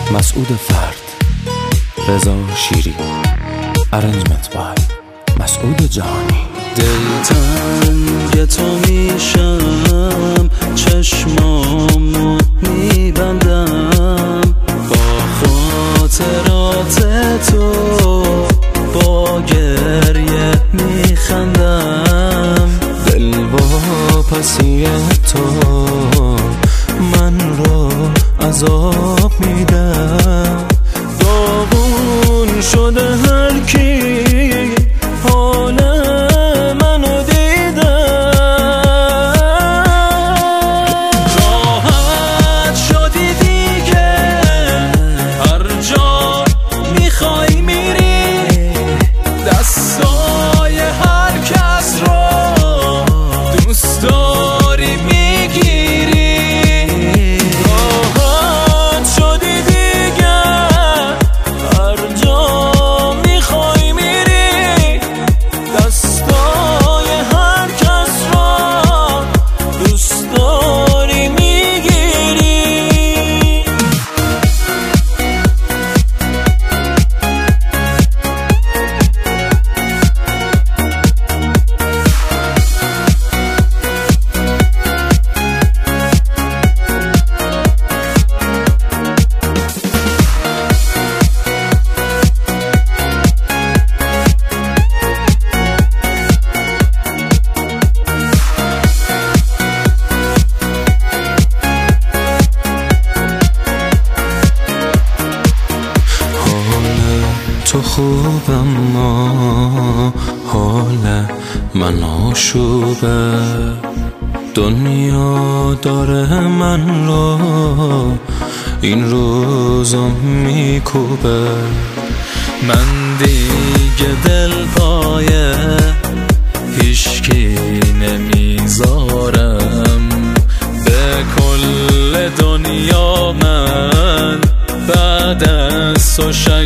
مسعود فرد، رضا شیری، ارنجمنت بای مسعود جهانی. دلتنگ تو میشم، چشمامو میبندم، با خاطرات تو با گریه میخندم. دل واپسی تو من رو عذاب میده، داغون شده هر کی حال منو دیده. راحت شدی دیگه، هر جا میخوای میری، دستای هر کس رو دوست داری میگیری. راحت شدی دیگه، هر جا میخوای میری، دستای هر کس رو دوست داری میگیری. تو خوب اما حال من آشوبه، دنیا داره من رو این روزا میکوبه. من دیگه دل پایه هیچکی نمیذارم، به کل دنیا من بعد از تو